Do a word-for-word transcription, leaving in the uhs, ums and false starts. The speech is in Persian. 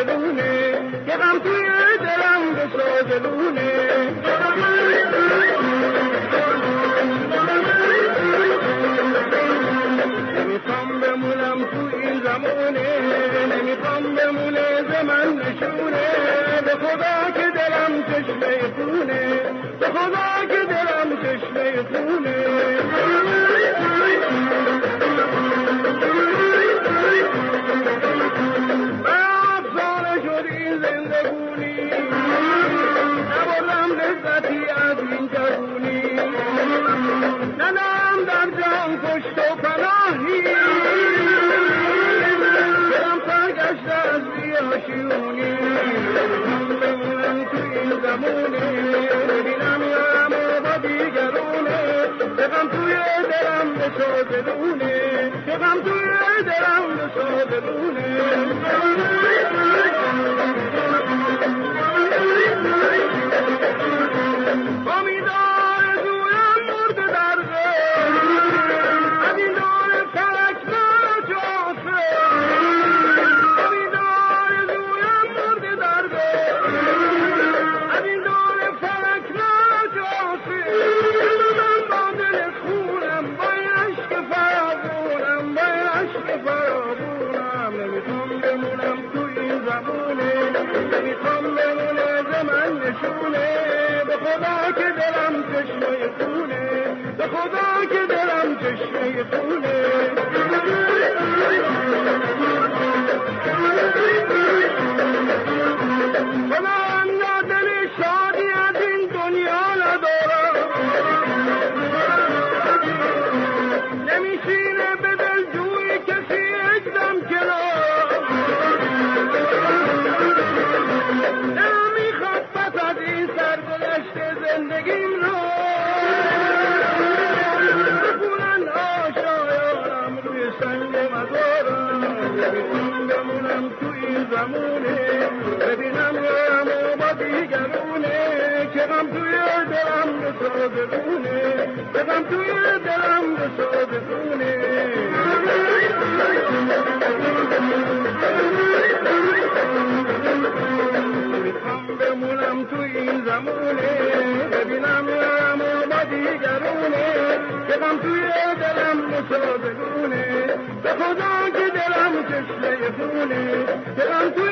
سازلونه که غم توی دلم به سازلونه نمیخوام بمونم تو این زمونه نمیخوام بمونه زمن نشونه به خدا که دلم چشمه خونه به خدا که دلم چشمه خونه سازلونه که غم توی دلم به سازلونه امیدار دویم مرد درده از این دار فلک مرا جافه امیدار دویم مرد درده از این دار فلک مرا جافه من با دل خونم فرابونم نمیخوام بمونم تو این زمونه نمیخوام بمونه زمن نشونه به خدا که دلم چشمه خونه به خدا که دلم چشمه خونه خدا دل شادی از این دنیا ندارم نمیشینه به دل جوی کسی اکدم کنار نمیخواد پس از این سرگذشت زندگیم رو بکنن آشایانم روی سنگ مزارم نمیخوام بمونم تو این زمونه ببینم یارم و با دیگرونه که غم توی دلم به سازلونه که غم توی دلم به سازلونه میخوام بمونم تو این زمونه ببینم یارم و با دیگرونه که غم توی دلم به سازلونه به خدا که دلم چشمه خونه که غم